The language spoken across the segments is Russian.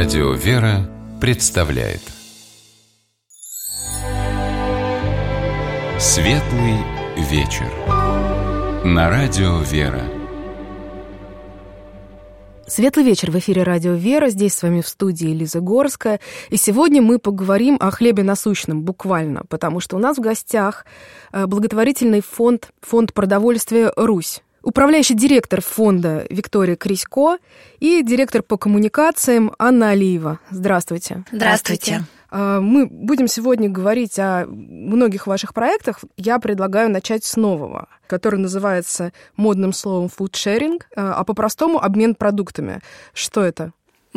Радио «Вера» представляет Светлый вечер на Радио «Вера». Светлый вечер в эфире Радио «Вера». Здесь с вами в студии Лиза Горская. И сегодня мы поговорим о хлебе насущном, буквально, потому что у нас в гостях благотворительный фонд продовольствия «Русь». Управляющий директор фонда Виктория Крисько и директор по коммуникациям Анна Алиева. Здравствуйте. Здравствуйте. Мы будем сегодня говорить о многих ваших проектах. Я предлагаю начать с нового, который называется модным словом «food-sharing», а по-простому «обмен продуктами». Что это?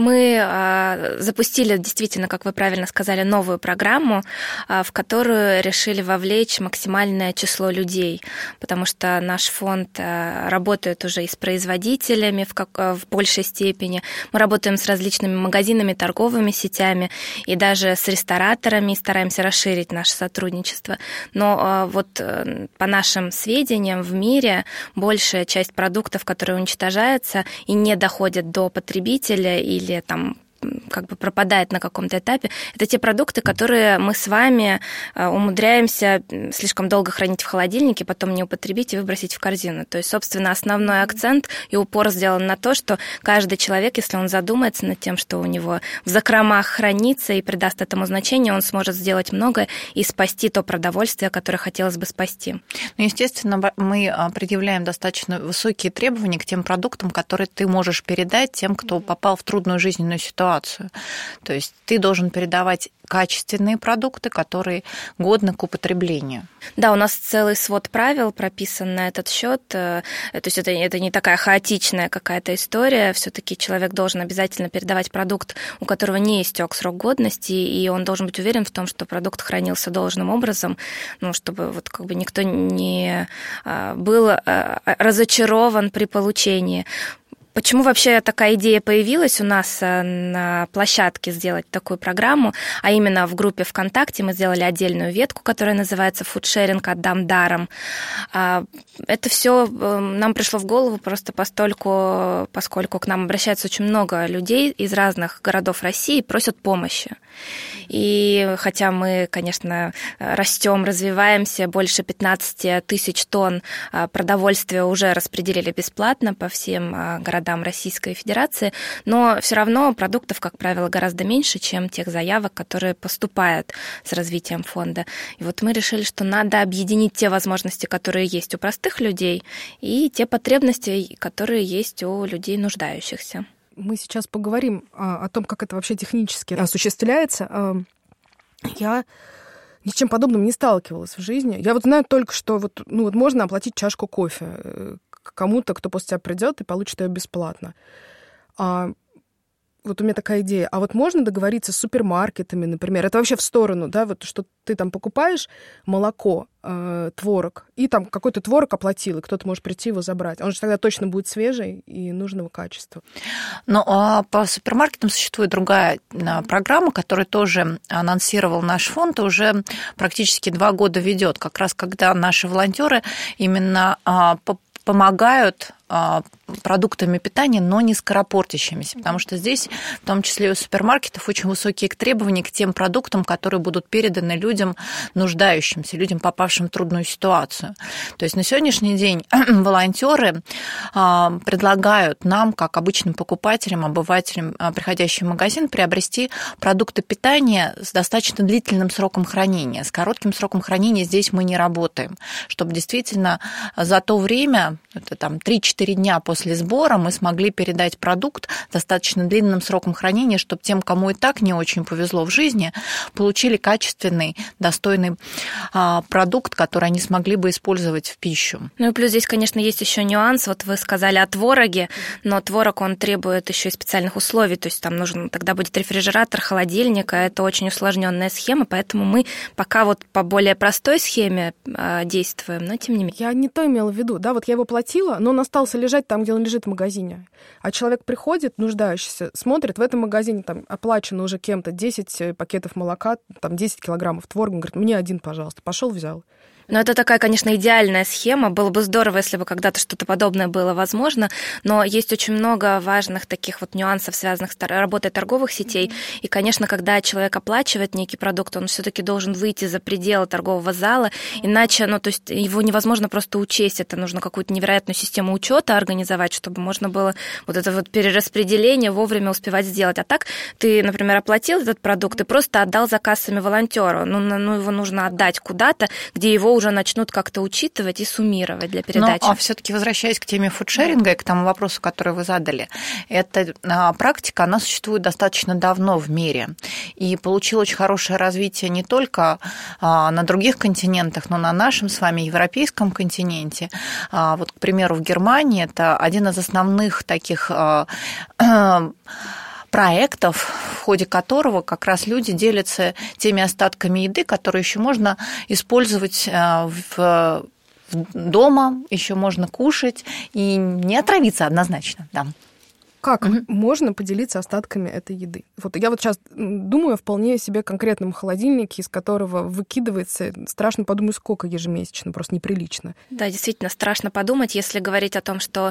Мы запустили, действительно, как вы правильно сказали, новую программу, в которую решили вовлечь максимальное число людей, потому что наш фонд работает уже и с производителями в большей степени. Мы работаем с различными магазинами, торговыми сетями и даже с рестораторами, стараемся расширить наше сотрудничество. Но вот по нашим сведениям, в мире большая часть продуктов, которые уничтожаются и не доходят до потребителя или там как бы пропадает на каком-то этапе, это те продукты, которые мы с вами умудряемся слишком долго хранить в холодильнике, потом не употребить и выбросить в корзину. То есть, собственно, основной акцент и упор сделан на то, что каждый человек, если он задумается над тем, что у него в закромах хранится и придаст этому значение, он сможет сделать многое и спасти то продовольствие, которое хотелось бы спасти. Ну, естественно, мы предъявляем достаточно высокие требования к тем продуктам, которые ты можешь передать тем, кто попал в трудную жизненную ситуацию. То есть ты должен передавать качественные продукты, которые годны к употреблению. Да, у нас целый свод правил прописан на этот счет. То есть это не такая хаотичная какая-то история. Все-таки человек должен обязательно передавать продукт, у которого не истек срок годности, и он должен быть уверен в том, что продукт хранился должным образом, ну, чтобы вот как бы никто не был разочарован при получении. Почему вообще такая идея появилась у нас на площадке сделать такую программу, а именно в группе ВКонтакте мы сделали отдельную ветку, которая называется «Фудшеринг. Отдам даром». Это все нам пришло в голову просто поскольку к нам обращается очень много людей из разных городов России и просят помощи. И хотя мы, конечно, растем, развиваемся, больше 15 тысяч тонн продовольствия уже распределили бесплатно по всем городам Российской Федерации, но все равно продуктов, как правило, гораздо меньше, чем тех заявок, которые поступают с развитием фонда. И вот мы решили, что надо объединить те возможности, которые есть у простых людей, и те потребности, которые есть у людей нуждающихся. Мы сейчас поговорим о том, как это вообще технически осуществляется. Я ни с чем подобным не сталкивалась в жизни. Я вот знаю только, что можно оплатить чашку кофе кому-то, кто после тебя придет и получит ее бесплатно. Вот у меня такая идея. А вот можно договориться с супермаркетами, например? Это вообще в сторону, да, вот что ты там покупаешь молоко, творог, и там какой-то творог оплатил, и кто-то может прийти его забрать. Он же тогда точно будет свежий и нужного качества. Ну, а по супермаркетам существует другая программа, которую тоже анонсировал наш фонд, и уже практически 2 года ведет, как раз когда наши волонтеры именно помогают продуктами питания, но не скоропортящимися, потому что здесь, в том числе и у супермаркетов, очень высокие требования к тем продуктам, которые будут переданы людям нуждающимся, людям, попавшим в трудную ситуацию. То есть на сегодняшний день волонтеры предлагают нам, как обычным покупателям, обывателям, приходящим в магазин, приобрести продукты питания с достаточно длительным сроком хранения. С коротким сроком хранения здесь мы не работаем, чтобы действительно за то время, это там 3-4 дня после сбора, мы смогли передать продукт с достаточно длинным сроком хранения, чтобы тем, кому и так не очень повезло в жизни, получили качественный, достойный продукт, который они смогли бы использовать в пищу. Ну и плюс здесь, конечно, есть еще нюанс. Вот вы сказали о твороге, но творог, он требует еще и специальных условий, то есть там нужен тогда будет рефрижератор, холодильник, а это очень усложненная схема, поэтому мы пока вот по более простой схеме действуем, но тем не менее. Я не то имела в виду, да, вот я его платила, но он остался лежать там, где он лежит в магазине. А человек приходит, нуждающийся, смотрит, в этом магазине там оплачено уже кем-то 10 пакетов молока, там 10 килограммов творога, он говорит, мне один, пожалуйста. Пошел, взял. Ну, это такая, конечно, идеальная схема. Было бы здорово, если бы когда-то что-то подобное было возможно, но есть очень много важных таких вот нюансов, связанных с работой торговых сетей. И, конечно, когда человек оплачивает некий продукт, он все-таки должен выйти за пределы торгового зала, иначе, то есть его невозможно просто учесть. Это нужно какую-то невероятную систему учета организовать, чтобы можно было вот это вот перераспределение вовремя успевать сделать. А так ты, например, оплатил этот продукт и просто отдал за кассами волонтеру. Его нужно отдать куда-то, где его уже начнут как-то учитывать и суммировать для передачи. А все-таки возвращаясь к теме фудшеринга и к тому вопросу, который вы задали, эта практика, она существует достаточно давно в мире и получила очень хорошее развитие не только на других континентах, но на нашем с вами европейском континенте. Вот, к примеру, в Германии это один из основных таких проектов, в ходе которого как раз люди делятся теми остатками еды, которые еще можно использовать дома, еще можно кушать и не отравиться однозначно. Да. Как можно поделиться остатками этой еды? Вот я вот сейчас думаю о вполне себе конкретном холодильнике, из которого выкидывается, страшно подумать, сколько ежемесячно, просто неприлично. Да, действительно, страшно подумать, если говорить о том, что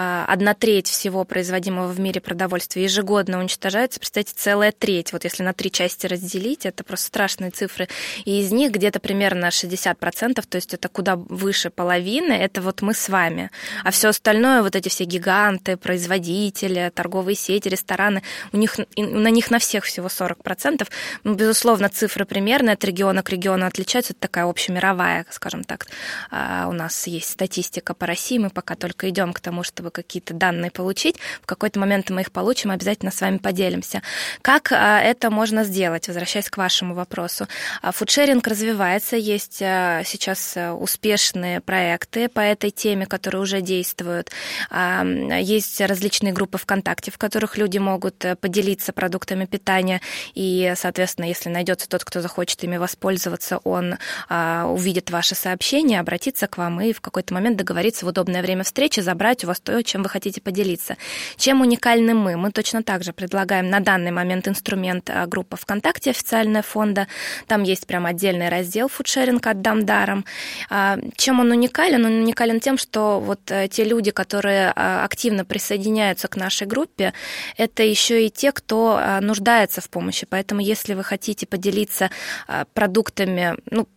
1/3 всего производимого в мире продовольствия ежегодно уничтожается, представьте, целая треть. Вот если на 3 части разделить, это просто страшные цифры. И из них где-то примерно 60%, то есть это куда выше половины, это вот мы с вами. А все остальное, вот эти все гиганты, производители, торговые сети, рестораны, на них на всех всего 40%. Безусловно, цифры примерные, от региона к региону отличаются. Это такая общемировая, скажем так. У нас есть статистика по России, мы пока только идем к тому, чтобы какие-то данные получить. В какой-то момент мы их получим, обязательно с вами поделимся. Как это можно сделать, возвращаясь к вашему вопросу? Фудшеринг развивается, есть сейчас успешные проекты по этой теме, которые уже действуют. Есть различные группы ВКонтакте, в которых люди могут поделиться продуктами питания, и, соответственно, если найдется тот, кто захочет ими воспользоваться, он увидит ваше сообщение, обратится к вам и в какой-то момент договориться в удобное время встречи, забрать у вас то, чем вы хотите поделиться. Чем уникальны мы? Мы точно так же предлагаем на данный момент инструмент группа ВКонтакте, официальная фонда, там есть прям отдельный раздел «Фудшеринг. Отдам даром». Чем он уникален? Он уникален тем, что вот те люди, которые активно присоединяются к нашей группе, это еще и те, кто нуждается в помощи. Поэтому, если вы хотите поделиться продуктами,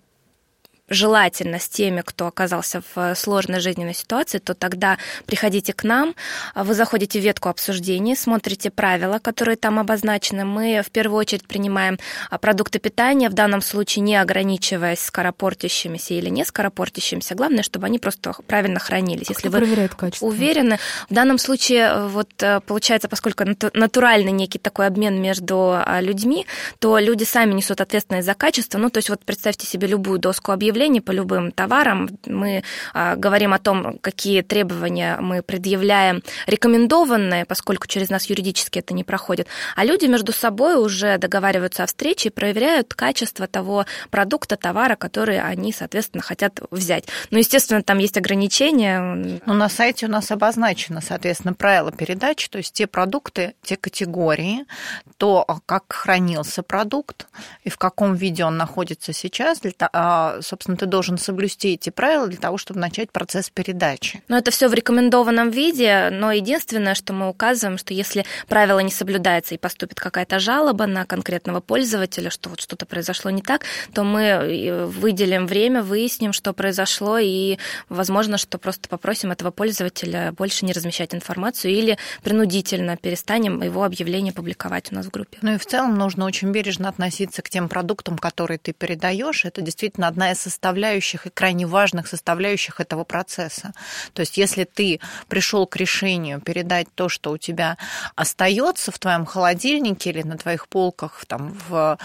желательно с теми, кто оказался в сложной жизненной ситуации, то тогда приходите к нам, вы заходите в ветку обсуждений, смотрите правила, которые там обозначены. Мы в первую очередь принимаем продукты питания, в данном случае не ограничиваясь скоропортящимися или не скоропортящимися. Главное, чтобы они просто правильно хранились. Если вы уверены, в данном случае вот получается, поскольку натуральный некий такой обмен между людьми, то люди сами несут ответственность за качество. То есть вот представьте себе любую доску объявлений по любым товарам, мы говорим о том, какие требования мы предъявляем рекомендованные, поскольку через нас юридически это не проходит, а люди между собой уже договариваются о встрече и проверяют качество того продукта, товара, который они, соответственно, хотят взять. Естественно, там есть ограничения. На сайте у нас обозначено, соответственно, правила передачи, то есть те продукты, те категории, то, как хранился продукт и в каком виде он находится сейчас, собственно, ты должен соблюсти эти правила для того, чтобы начать процесс передачи. Это все в рекомендованном виде, но единственное, что мы указываем, что если правило не соблюдается и поступит какая-то жалоба на конкретного пользователя, что вот что-то произошло не так, то мы выделим время, выясним, что произошло, и возможно, что просто попросим этого пользователя больше не размещать информацию или принудительно перестанем его объявление публиковать у нас в группе. И в целом нужно очень бережно относиться к тем продуктам, которые ты передаешь. Это действительно одна из составляющих и крайне важных составляющих этого процесса. То есть если ты пришел к решению передать то, что у тебя остается в твоем холодильнике или на твоих полках в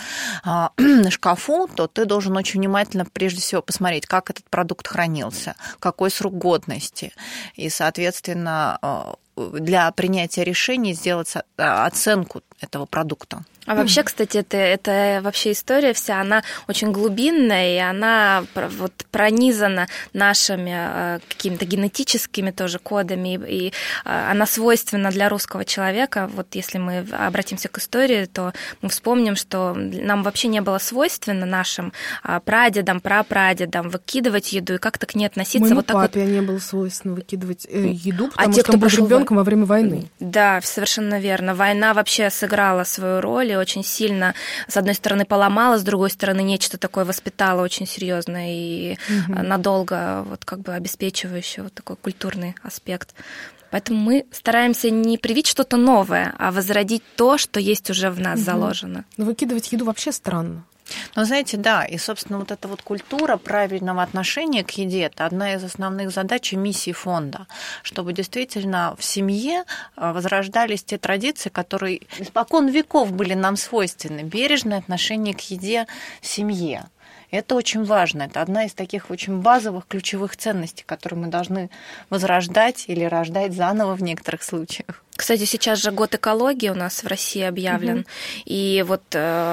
шкафу, то ты должен очень внимательно прежде всего посмотреть, как этот продукт хранился, какой срок годности. И, соответственно, для принятия решений сделать оценку этого продукта. А вообще, кстати, это вообще история вся, она очень глубинная, и она вот пронизана нашими какими-то генетическими тоже кодами, и она свойственна для русского человека. Вот если мы обратимся к истории, то мы вспомним, что нам вообще не было свойственно нашим прадедам, прапрадедам выкидывать еду и как-то к ней относиться. Моему вот так папе вот. Не было свойственно выкидывать еду, потому что он был ребенком во время войны. Да, совершенно верно. Война вообще сыграла свою роль и очень сильно, с одной стороны, поломала, с другой стороны, нечто такое воспитала очень серьезно и надолго вот как бы обеспечивающее вот такой культурный аспект. Поэтому мы стараемся не привить что-то новое, а возродить то, что есть уже в нас заложено. Но выкидывать еду вообще странно. Ну, знаете, да, и, собственно, вот эта вот культура правильного отношения к еде – это одна из основных задач и миссий фонда, чтобы действительно в семье возрождались те традиции, которые испокон веков были нам свойственны, бережное отношение к еде в семье. Это очень важно. Это одна из таких очень базовых, ключевых ценностей, которые мы должны возрождать или рождать заново в некоторых случаях. Кстати, сейчас же год экологии у нас в России объявлен, и вот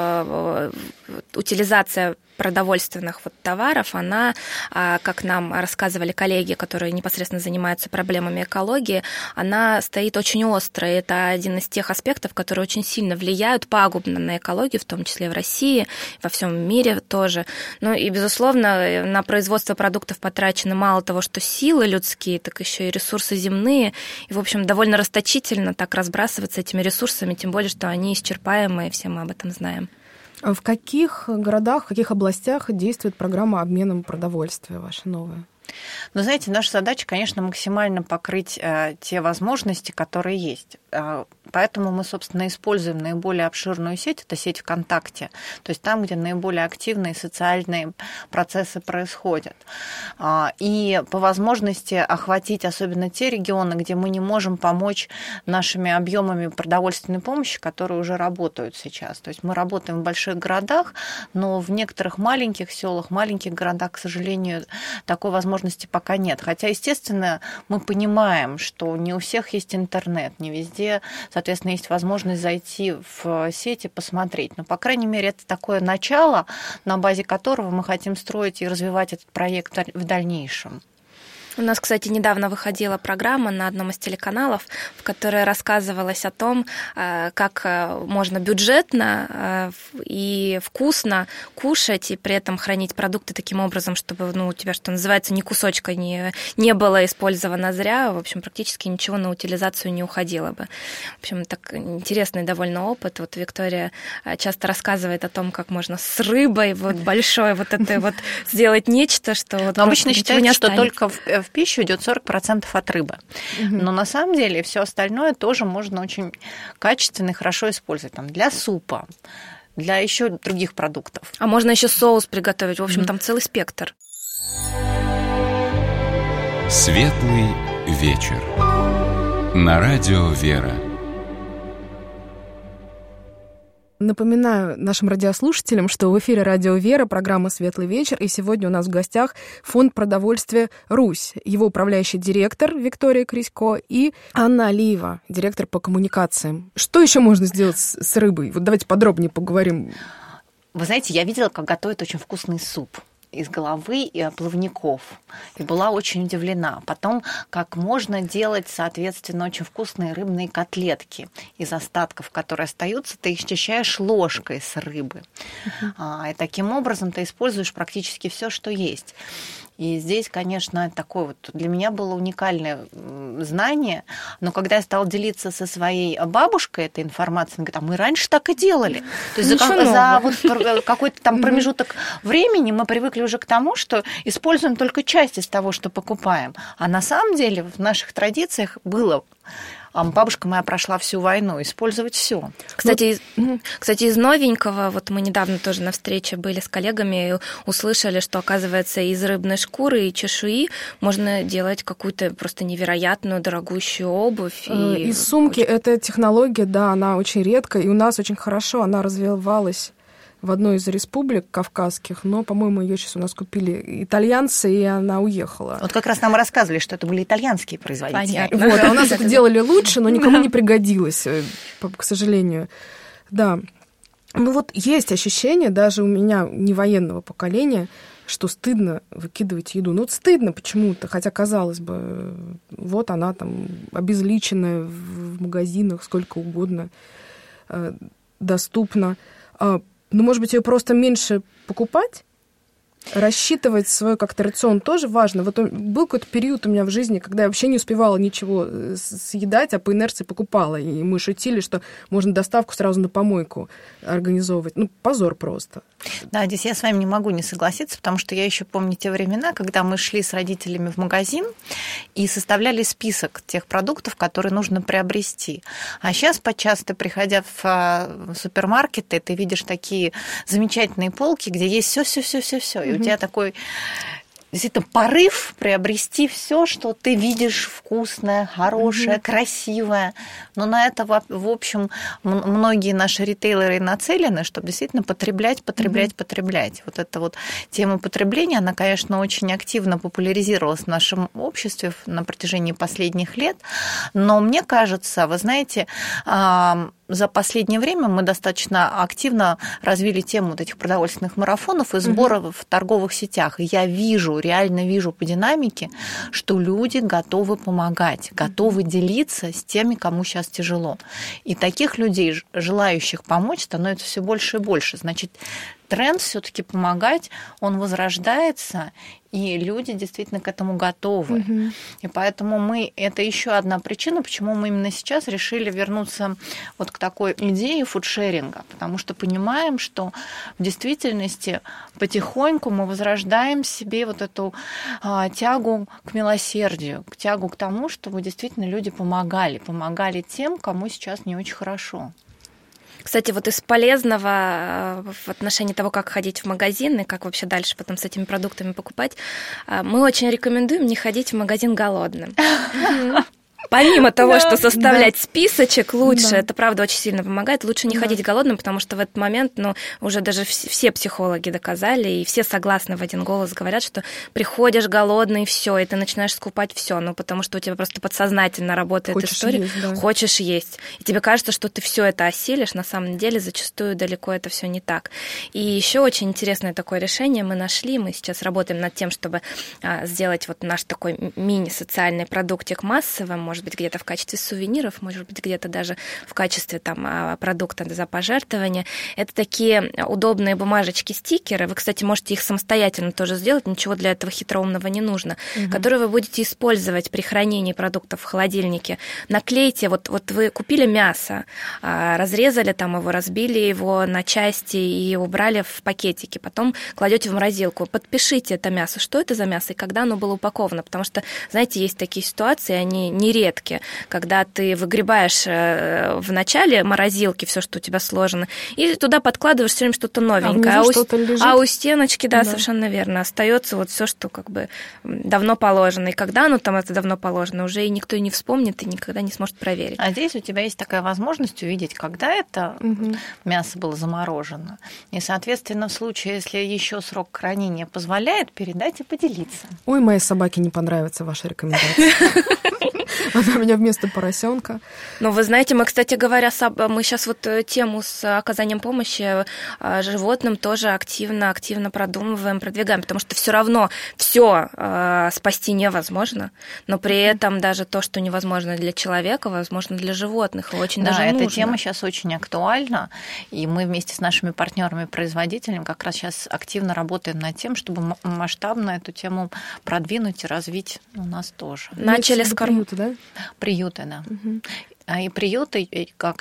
утилизация продовольственных вот товаров, она, как нам рассказывали коллеги, которые непосредственно занимаются проблемами экологии, она стоит очень остро. И это один из тех аспектов, которые очень сильно влияют пагубно на экологию, в том числе в России, во всем мире тоже. Ну и, безусловно, на производство продуктов потрачено мало того, что силы людские, так еще и ресурсы земные. И, в общем, довольно расточительно так разбрасываться этими ресурсами, тем более, что они исчерпаемы, и все мы об этом знаем. В каких городах, в каких областях действует программа обмена продовольствия ваша новая? Но, знаете, наша задача, конечно, максимально покрыть те возможности, которые есть. Поэтому мы, собственно, используем наиболее обширную сеть, это сеть ВКонтакте, то есть там, где наиболее активные социальные процессы происходят. И по возможности охватить особенно те регионы, где мы не можем помочь нашими объемами продовольственной помощи, которые уже работают сейчас. То есть мы работаем в больших городах, но в некоторых маленьких селах, маленьких городах, к сожалению, такой возможности пока нет. Хотя, естественно, мы понимаем, что не у всех есть интернет, не везде, соответственно, есть возможность зайти в сеть и посмотреть. Но, по крайней мере, это такое начало, на базе которого мы хотим строить и развивать этот проект в дальнейшем. У нас, кстати, недавно выходила программа на одном из телеканалов, в которой рассказывалось о том, как можно бюджетно и вкусно кушать и при этом хранить продукты таким образом, чтобы у тебя, что называется, ни кусочка не было использовано зря, в общем, практически ничего на утилизацию не уходило бы. В общем, так интересный довольно опыт. Вот Виктория часто рассказывает о том, как можно с рыбой вот большой вот это вот сделать нечто, что вот обычно считается, что только в пищу идет 40% от рыбы. Но на самом деле все остальное тоже можно очень качественно и хорошо использовать там, для супа, для еще других продуктов. А можно еще соус приготовить. В общем, там целый спектр. Светлый вечер. На радио «Вера». Напоминаю нашим радиослушателям, что в эфире радио «Вера», программа «Светлый вечер», и сегодня у нас в гостях Фонд продовольствия «Русь», его управляющий директор Виктория Крисько и Анна Алиева, директор по коммуникациям. Что еще можно сделать с рыбой? Вот давайте подробнее поговорим. Вы знаете, я видела, как готовят очень вкусный суп из головы и плавников. И была очень удивлена. Потом, как можно делать, соответственно, очень вкусные рыбные котлетки из остатков, которые остаются, ты их счищаешь ложкой с рыбы. И таким образом ты используешь практически все, что есть. И здесь, конечно, такое вот для меня было уникальное знание, но когда я стала делиться со своей бабушкой этой информацией, она говорит, а мы раньше так и делали. То есть за вот какой-то там промежуток времени мы привыкли уже к тому, что используем только часть из того, что покупаем. А на самом деле в наших традициях было... Бабушка моя прошла всю войну, использовать все. Кстати, из новенького, вот мы недавно тоже на встрече были с коллегами и услышали, что, оказывается, из рыбной шкуры и чешуи можно делать какую-то просто невероятную дорогущую обувь. Из сумки эта технология, да, она очень редкая, и у нас очень хорошо она развивалась в одной из республик кавказских, но, по-моему, ее сейчас у нас купили итальянцы, и она уехала. Вот как раз нам рассказывали, что это были итальянские производители. Понятно. Вот, а у нас это делали лучше, но никому не пригодилось, к сожалению. Да. Ну вот есть ощущение, даже у меня не военного поколения, что стыдно выкидывать еду. Ну вот стыдно почему-то, хотя, казалось бы, вот она там обезличенная в магазинах сколько угодно, доступна. Но, может быть, ее просто меньше покупать? Рассчитывать свой как-то рацион тоже важно. Вот был какой-то период у меня в жизни, когда я вообще не успевала ничего съедать, а по инерции покупала. И мы шутили, что можно доставку сразу на помойку организовывать. Ну, позор просто. Да, здесь я с вами не могу не согласиться, потому что я еще помню те времена, когда мы шли с родителями в магазин и составляли список тех продуктов, которые нужно приобрести. А сейчас, подчас, приходя в супермаркеты, ты видишь такие замечательные полки, где есть все. И у тебя такой действительно порыв приобрести все, что ты видишь вкусное, хорошее, красивое. Но на это, в общем, многие наши ритейлеры нацелены, чтобы действительно потреблять. Вот эта вот тема потребления, она, конечно, очень активно популяризировалась в нашем обществе на протяжении последних лет. Но мне кажется, вы знаете, за последнее время мы достаточно активно развили тему вот этих продовольственных марафонов и сборов в торговых сетях. И я реально вижу по динамике, что люди готовы помогать, готовы делиться с теми, кому сейчас тяжело. И таких людей, желающих помочь, становится все больше и больше. Значит, тренд все-таки помогать, он возрождается, и люди действительно к этому готовы. И поэтому это еще одна причина, почему мы именно сейчас решили вернуться вот к такой идее фудшеринга, потому что понимаем, что в действительности потихоньку мы возрождаем в себе вот эту тягу к милосердию, тягу к тому, чтобы действительно люди помогали тем, кому сейчас не очень хорошо. Кстати, вот из полезного в отношении того, как ходить в магазин и как вообще дальше потом с этими продуктами покупать, мы очень рекомендуем не ходить в магазин голодным. Помимо того, что составлять списочек лучше, это правда очень сильно помогает, лучше не ходить голодным, потому что в этот момент, уже даже все психологи доказали, и все согласны в один голос говорят, что приходишь голодный, все, и ты начинаешь скупать все, потому что у тебя просто подсознательно работает история, хочешь есть, и тебе кажется, что ты все это осилишь, на самом деле зачастую далеко это все не так. И еще очень интересное такое решение мы нашли, мы сейчас работаем над тем, чтобы сделать вот наш такой мини-социальный продуктик массовым, может быть, где-то в качестве сувениров, может быть, где-то даже в качестве продукта за пожертвование. Это такие удобные бумажечки-стикеры. Вы, кстати, можете их самостоятельно тоже сделать, ничего для этого хитроумного не нужно, которые вы будете использовать при хранении продуктов в холодильнике. Наклейте, вот вы купили мясо, разрезали его, разбили его на части и убрали в пакетики, потом кладете в морозилку. Подпишите это мясо, что это за мясо и когда оно было упаковано, потому что, знаете, есть такие ситуации, они нередки, когда ты выгребаешь в начале морозилки все, что у тебя сложено, и туда подкладываешь все время что-то новенькое. А у стеночки, да, совершенно верно, остается вот все, что давно положено. И когда оно это давно положено, уже и никто и не вспомнит, и никогда не сможет проверить. А здесь у тебя есть такая возможность увидеть, когда это мясо было заморожено. И, соответственно, в случае, если еще срок хранения позволяет, передать и поделиться. Ой, моей собаке не понравится ваша рекомендация. Она у меня вместо поросенка. Вы знаете, мы, кстати говоря, мы сейчас тему с оказанием помощи животным тоже активно продумываем, продвигаем, потому что все равно все спасти невозможно, но при этом даже то, что невозможно для человека, возможно для животных, очень даже нужно. Эта тема сейчас очень актуальна, и мы вместе с нашими партнерами-производителями как раз сейчас активно работаем над тем, чтобы масштабно эту тему продвинуть и развить у нас тоже. Начали с приюта, да? Приюты, да. И приюты,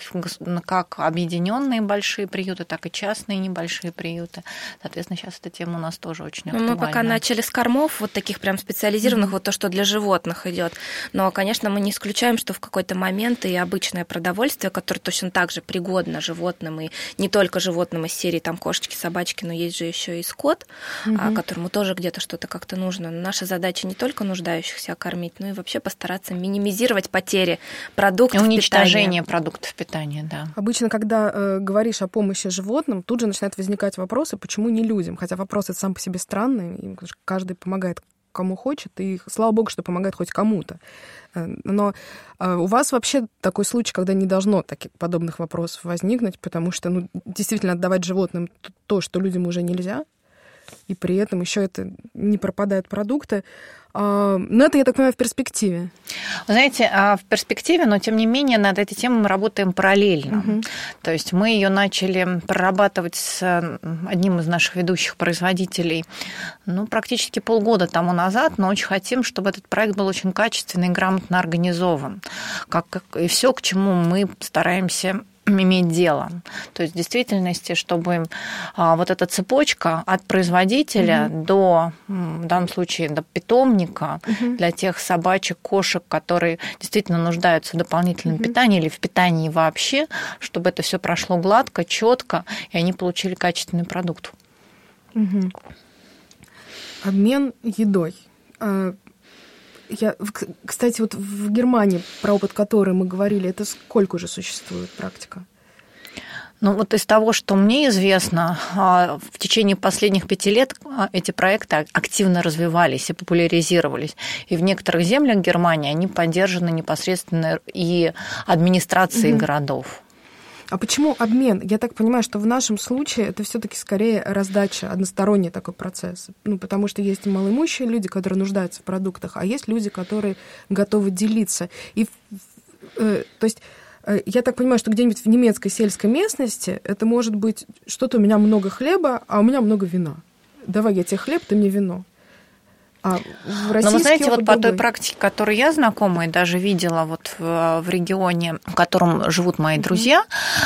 как объединенные большие приюты, так и частные небольшие приюты. Соответственно, сейчас эта тема у нас тоже очень актуальна. Мы пока начали с кормов, таких прям специализированных, то, что для животных идет. Но, конечно, мы не исключаем, что в какой-то момент и обычное продовольствие, которое точно так же пригодно животным, и не только животным из серии кошечки, собачки, но есть же еще и скот, которому тоже где-то что-то как-то нужно. Но наша задача не только нуждающихся кормить, но и вообще постараться минимизировать потери продуктов, уничтожение продуктов питания, да. Обычно, когда говоришь о помощи животным, тут же начинают возникать вопросы, почему не людям. Хотя вопрос это сам по себе странный, и каждый помогает кому хочет, и слава богу, что помогает хоть кому-то. Но у вас вообще такой случай, когда не должно таких подобных вопросов возникнуть, потому что действительно отдавать животным то, что людям уже нельзя, и при этом еще это не пропадают продукты. Но это, я так понимаю, в перспективе. Вы знаете, в перспективе, но тем не менее над этой темой мы работаем параллельно. Угу. То есть мы ее начали прорабатывать с одним из наших ведущих производителей практически полгода тому назад, но очень хотим, чтобы этот проект был очень качественный и грамотно организован. И все, к чему мы стараемся иметь дело. То есть в действительности, чтобы вот эта цепочка от производителя до, в данном случае, до питомника, для тех собачек, кошек, которые действительно нуждаются в дополнительном питании или в питании вообще, чтобы это все прошло гладко, четко, и они получили качественный продукт. Обмен едой. Кстати, вот в Германии, про опыт которой мы говорили, это сколько уже существует практика? Вот из того, что мне известно, в течение последних 5 лет эти проекты активно развивались и популяризировались. И в некоторых землях Германии они поддержаны непосредственно и администрацией городов. А почему обмен? Я так понимаю, что в нашем случае это все-таки скорее раздача, односторонний такой процесс. Потому что есть малоимущие люди, которые нуждаются в продуктах, а есть люди, которые готовы делиться. То есть я так понимаю, что где-нибудь в немецкой сельской местности это может быть что-то у меня много хлеба, а у меня много вина. Давай я тебе хлеб, ты мне вино. Но вы знаете, вот по той практике, которой я знакома и даже видела вот в регионе, в котором живут мои друзья,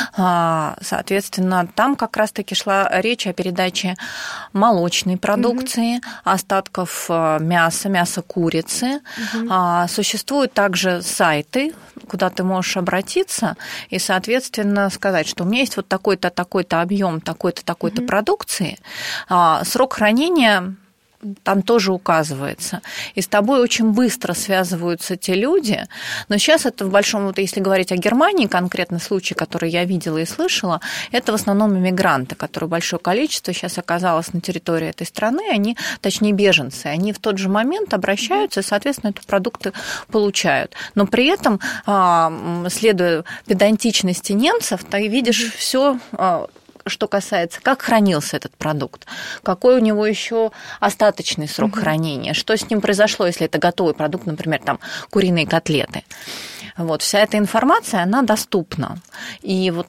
соответственно, там как раз-таки шла речь о передаче молочной продукции, остатков мяса курицы. Существуют также сайты, куда ты можешь обратиться и, соответственно, сказать, что у меня есть вот такой-то, такой-то объем, такой-то, такой-то продукции. Срок хранения там тоже указывается. И с тобой очень быстро связываются те люди. Но сейчас это в большом, если говорить о Германии, конкретный случай, который я видела и слышала, это в основном иммигранты, которые большое количество сейчас оказалось на территории этой страны, точнее беженцы, они в тот же момент обращаются и, соответственно, эти продукты получают. Но при этом, следуя педантичности немцев, ты видишь все, что касается, как хранился этот продукт, какой у него еще остаточный срок хранения, что с ним произошло, если это готовый продукт, например, там куриные котлеты. Вот, вся эта информация, она доступна. И вот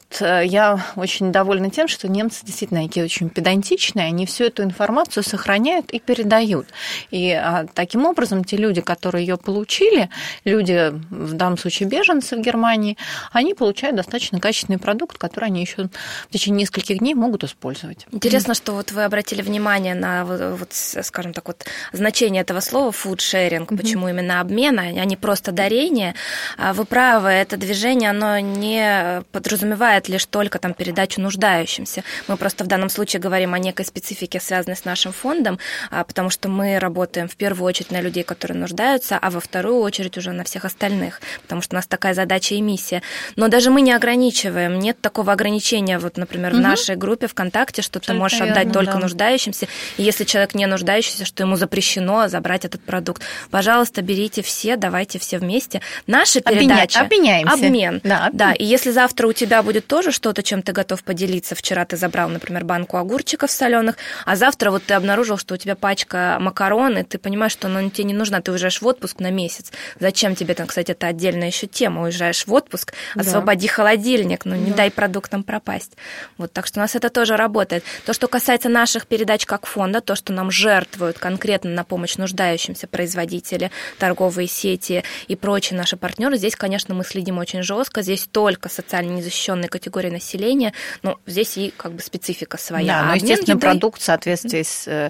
я очень довольна тем, что немцы действительно такие очень педантичные, они всю эту информацию сохраняют и передают. И таким образом те люди, которые ее получили, люди, в данном случае беженцы в Германии, они получают достаточно качественный продукт, который они еще в течение нескольких дней могут использовать. Интересно, что вот вы обратили внимание на, скажем так, значение этого слова food sharing, почему именно обмен, а не просто дарение. Вы правы, это движение, оно не подразумевает лишь только передачу нуждающимся. Мы просто в данном случае говорим о некой специфике, связанной с нашим фондом, потому что мы работаем в первую очередь на людей, которые нуждаются, а во вторую очередь уже на всех остальных, потому что у нас такая задача и миссия. Но даже мы не ограничиваем, нет такого ограничения, например, в нашей группе ВКонтакте, что ты можешь отдать только нуждающимся, и если человек не нуждающийся, что ему запрещено забрать этот продукт. Пожалуйста, берите все, давайте все вместе. Наша передача... Обменяемся. Обмен. Да. И если завтра у тебя будет тоже что-то, чем ты готов поделиться, вчера ты забрал, например, банку огурчиков соленых, а завтра ты обнаружил, что у тебя пачка макарон, и ты понимаешь, что она тебе не нужна, ты уезжаешь в отпуск на месяц. Зачем тебе там, кстати, это отдельная еще тема, уезжаешь в отпуск, освободи холодильник, не дай продуктам пропасть. Так что у нас это тоже работает. То, что касается наших передач как фонда, то, что нам жертвуют конкретно на помощь нуждающимся производители, торговые сети и прочие наши партнеры, здесь, конечно, мы следим очень жестко. Здесь только социально незащищенные категории населения, но здесь и специфика своя. Да, но, естественно, продукт в соответствии с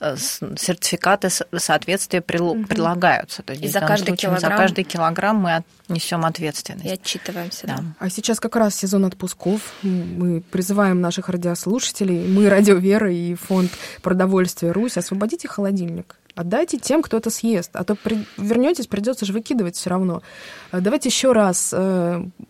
сертификаты соответствия прилагаются. То есть, и за каждый килограмм мы несем ответственность. И отчитываемся. Да. А сейчас как раз сезон отпусков. Мы призываем наших радиослушателей, мы, Радио Вера и фонд продовольствия Русь, освободите холодильник. Отдайте тем, кто это съест, а то вернетесь, придется же выкидывать все равно. Давайте еще раз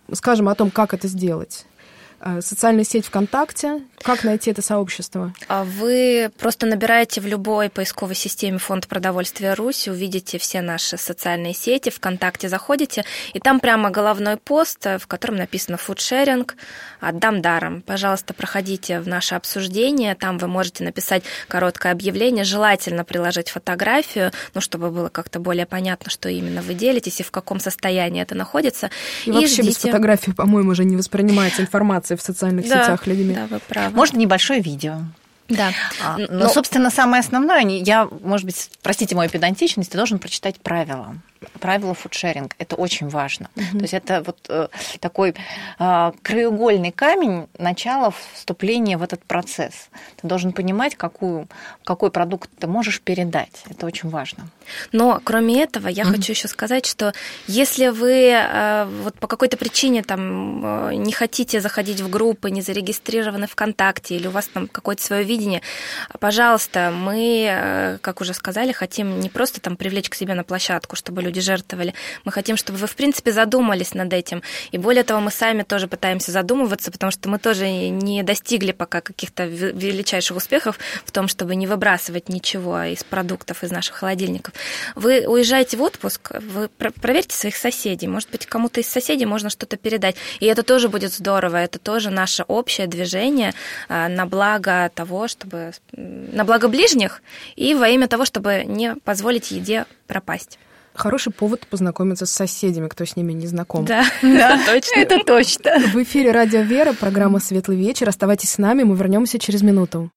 скажем о том, как это сделать. Социальная сеть ВКонтакте. Как найти это сообщество? Вы просто набираете в любой поисковой системе Фонд продовольствия Русь, увидите все наши социальные сети, ВКонтакте заходите, и там прямо головной пост, в котором написано «Фудшеринг. Отдам даром». Пожалуйста, проходите в наше обсуждение, там вы можете написать короткое объявление, желательно приложить фотографию, чтобы было как-то более понятно, что именно вы делитесь и в каком состоянии это находится. И вообще ждите. Без фотографии, по-моему, уже не воспринимается информация в социальных сетях людьми. Да, вы правы. Можно небольшое видео. Да. Но, собственно, самое основное, я, может быть, простите мою педантичность, ты должен прочитать правила. Правила фудшеринга. Это очень важно. То есть это вот такой краеугольный камень начала вступления в этот процесс. Ты должен понимать, какой продукт ты можешь передать. Это очень важно. Но, кроме этого, я хочу еще сказать, что если вы вот по какой-то причине там не хотите заходить в группы, не зарегистрированы ВКонтакте, или у вас там какое-то свое видение, пожалуйста, мы, как уже сказали, хотим не просто там привлечь к себе на площадку, чтобы люди жертвовали. Мы хотим, чтобы вы, в принципе, задумались над этим. И более того, мы сами тоже пытаемся задумываться, потому что мы тоже не достигли пока каких-то величайших успехов в том, чтобы не выбрасывать ничего из продуктов, из наших холодильников. Вы уезжаете в отпуск, вы проверьте своих соседей. Может быть, кому-то из соседей можно что-то передать. И это тоже будет здорово. Это тоже наше общее движение на благо того, чтобы... на благо ближних и во имя того, чтобы не позволить еде пропасть. Хороший повод познакомиться с соседями, кто с ними не знаком. Да, точно. Это точно. В эфире «Радио Вера», программа «Светлый вечер». Оставайтесь с нами, мы вернемся через минуту.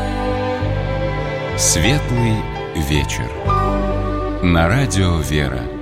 Светлый вечер. На радио «Вера».